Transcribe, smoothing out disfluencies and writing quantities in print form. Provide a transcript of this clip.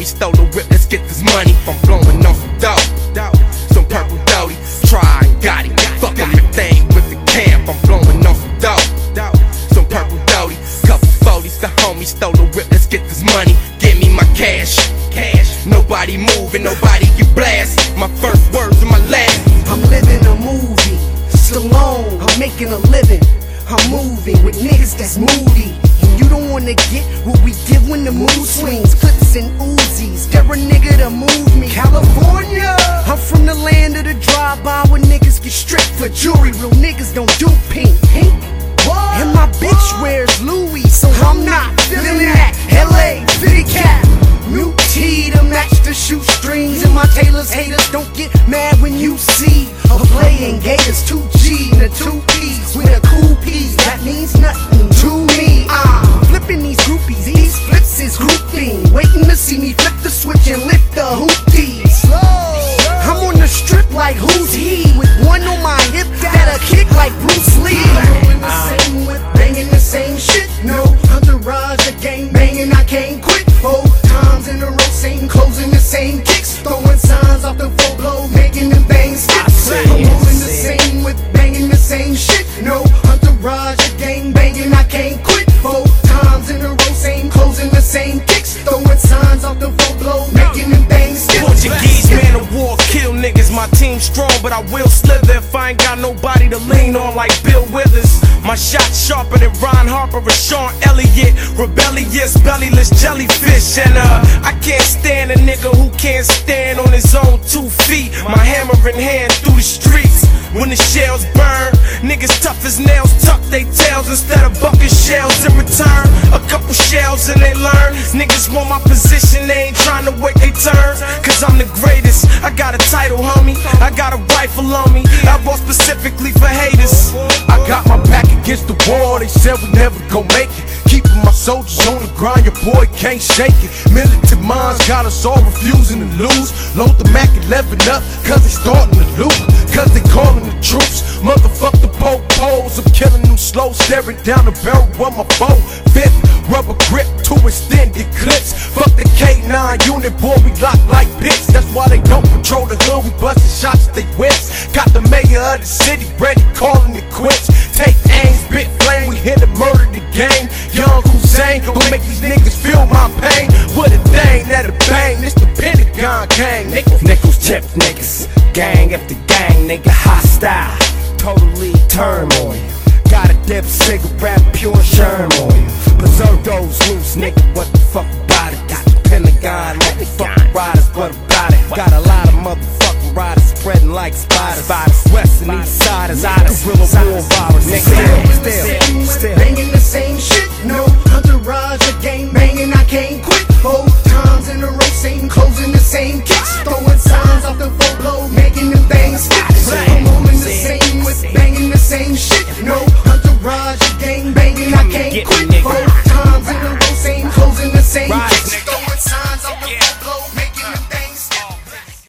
homie stole the whip, let's get this money. I'm blowing on some dope, some purple doty. Try and got it, fuck everything with the camp. I'm blowing on some dope, some purple doty. Couple 40s, the homie stole the whip, let's get this money. Give me my cash. Nobody moving, nobody get blast. My first words and my last. I'm living a movie, Stallone, I'm making a living. I'm moving with niggas that's moody. And you don't wanna get what we give when the mood swings. Clips and Uzis, dare a nigga to move me. California, I'm from the land of the drive-by where niggas get stripped for jewelry. Real niggas don't do pink. And my bitch wears Louis, so I'm not feeling that. LA, Fitty Cat, Mute T to match the shoestrings. And my tailors haters don't get mad when you see a playing Gators 2G and a 2Ps with a cool piece. That means nothing to me. Flipping these groupies, these flips is grouping. Waiting to see me flip the switch and lift the hoopties. I'm on the strip like who's he? With one on my hip that'll kick like Bruce Lee. Banging the same shit, no entourage, the game banging, I can't quit. 4 times in a row, same clothes and the same kicks, throwing signs off the full blow, making them bang skits. I'm moving the same with banging the same shit, no entourage, the game banging, I can't quit. 4 times in a row, same clothes and the same kicks, throwing signs off the full blow, making them bang skits. Portuguese man of war, kill niggas. My team strong, but I will slither if I ain't got nobody to lean on like Bill Withers. My shot sharper than Ron Harper or Sean Elliott. Rebellious, bellyless jellyfish. And I can't stand a nigga who can't stand on his own 2 feet. My hammer in hand through the streets. When the shells burn, niggas tough as nails tuck they tails instead of bucket shells in return. A couple shells and they learn. Niggas want my position, they ain't trying to wait they turn. Cause I'm the greatest. I got a title, homie. I got a rifle on me. I bought specifically for haters. I got my back against the wall, they said we never gon' make it. Keeping my soldiers on the grind, your boy can't shake it. Militant minds got us all refusing to lose. Load the Mac 11 up, cause they starting to loot. Cause they calling the troops. Motherfuck the po-pos, I'm killing them slow. Staring down the barrel of my bow. Fifth, rubber grip, 2 extended clips. Fuck the K9 unit, boy, we lock like bits. That's why they don't control the hood, we bustin' shots at they whips. Got the mayor of the city ready, calling it quits. Take aim, spit flame, we here to murder the game. Young Hussein, gon' make these niggas feel my pain. With a thing that'll bang, this the Pentagon gang, nigga. Nickels tip niggas, gang after gang, nigga hostile. Totally turmoil. Got a dip cigarette, pure sherm oil. Preserve those loose, nigga, what the fuck about it? Got the Pentagon, motherfucking riders, what about it? Got a lot of motherfucking riders spreading like spiders. West and east siders, gorilla war virus, nigga. Still banging the same shit, no entourage, a game banging, I can't quit.